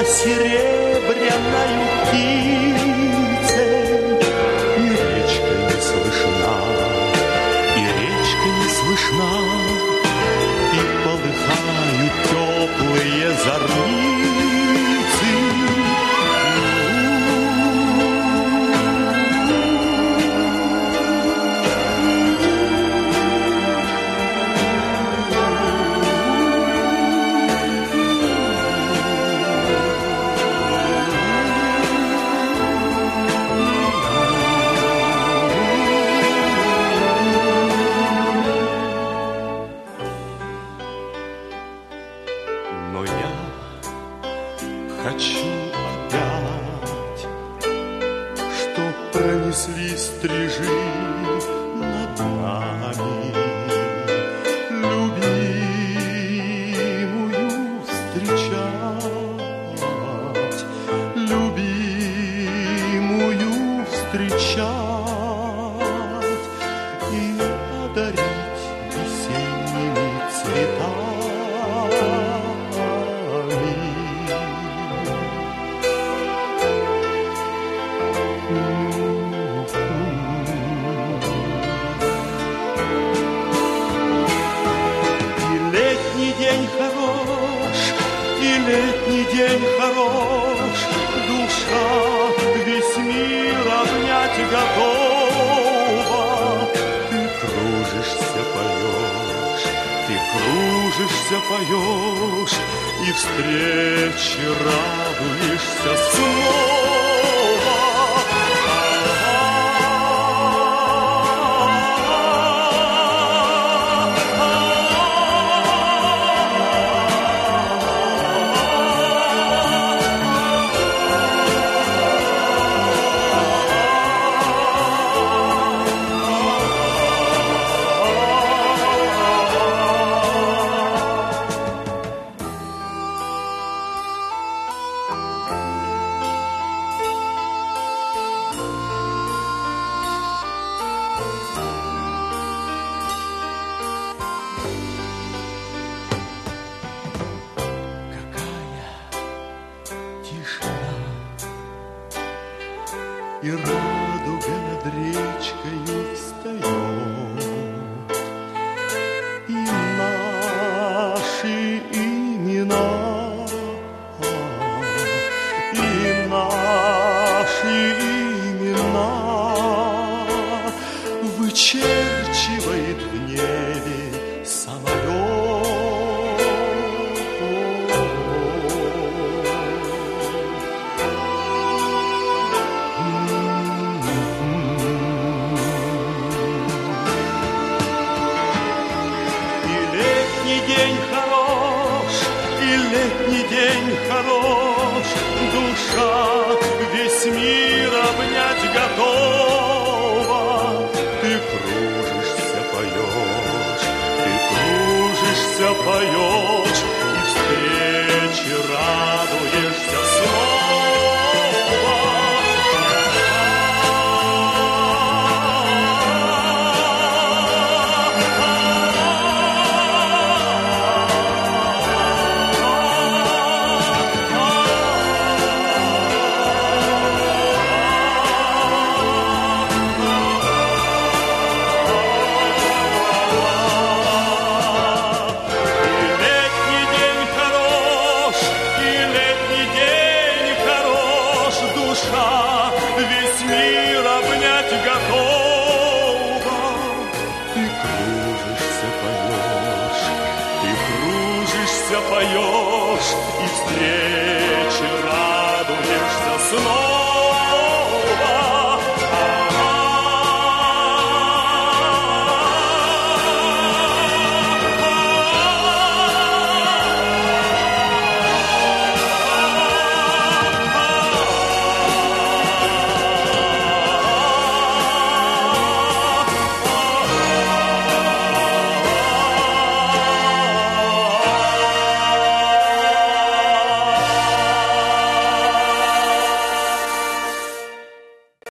серебряною птицей. И речка не слышна, и речка не слышна, и полыхают теплые зорницы. Хочу опять, чтоб пронесли стрижи над нами, любимую встречать, любимую встречать и одарить весенними цветами. День хорош, и летний день хорош, душа весь мир обнять готова. Ты кружишься, поешь, и встрече радуешься снова. И радуга над речкою встает, и наши имена, и наши имена вычерчивает в небе самолет. Летний день хорош, душа весь мир обнять готова. Ты кружишься, поешь, и встрече радуешься снова. Весь мир обнять готова. Ты кружишься, поешь, и встрече